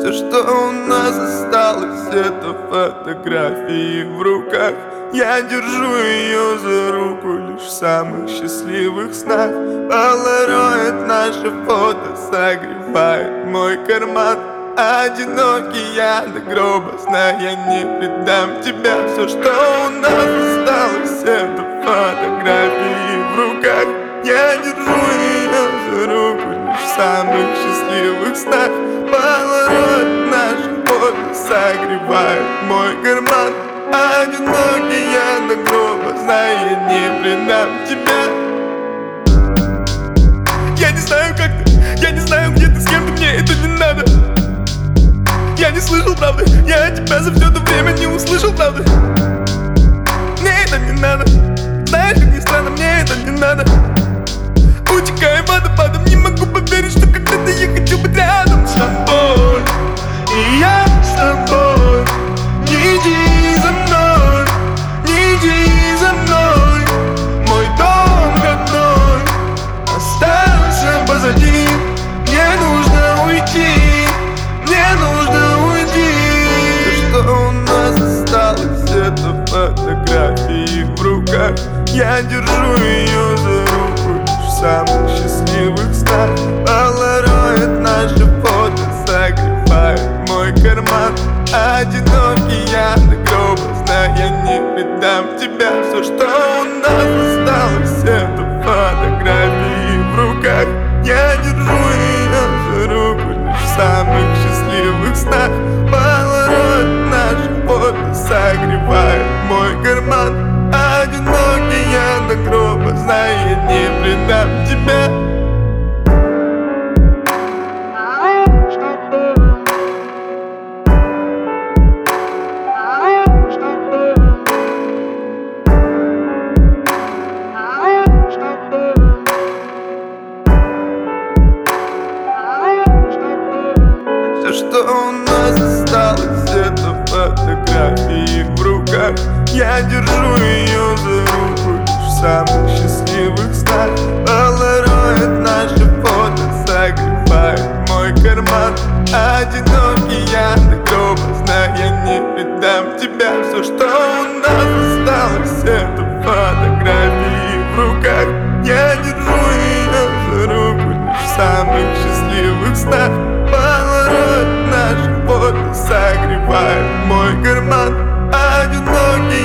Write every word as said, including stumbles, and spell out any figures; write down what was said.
Все, что у нас осталось, это фотографии в руках. Я держу ее за руку лишь в самых счастливых снах. Полароид наше фото согревает мой карман. Одинокий я до гроба, зная, я не предам тебя. Все, что у нас осталось, это фотографии в руках. Я держу ее за руку лишь в самых счастливых снах. Полароид наше фото согревает мой карман. Одинокий я до гроба, зная, я не предам тебя. Я не знаю, как ты, я не знаю, где ты, с кем ты, мне это не надо. Я не слышал правды, я тебя за все это время не услышал правды. Мне это не надо, знаешь, как ни странно, мне это не надо. Утекаю водопадом, не могу поверить, что когда-то я хочу быть рядом с тобой. И я с тобой. Не иди за мной, не иди за мной. Мой дом родной остался позади. Мне нужно уйти, мне нужно уйти. Все, что у нас осталось, это фотографии в руках. Я держу ее за руку лишь в самых счастливых снах. Полароид наше фото согревает мой карман. Одинокий я до гроба, зная, я не предам тебя. Все, что у нас осталось, это фотографии в руках. Я держу ее за руку лишь в самых счастливых снах. Полароид наше фото согревает мой карман. Одинокий я до гроба, зная, я не предам тебя. Все, что у нас осталось, это фотографии в руках. Я держу ее за руку лишь в самых счастливых снах. Полароид наше фото согревает мой карман. Одинокий я до гроба, зная, я не предам тебя. Все, что у нас осталось, это фотографии в руках. Я держу ее за руку лишь в самых счастливых снах. Полароид наше фото согревает мой карман. Одинокий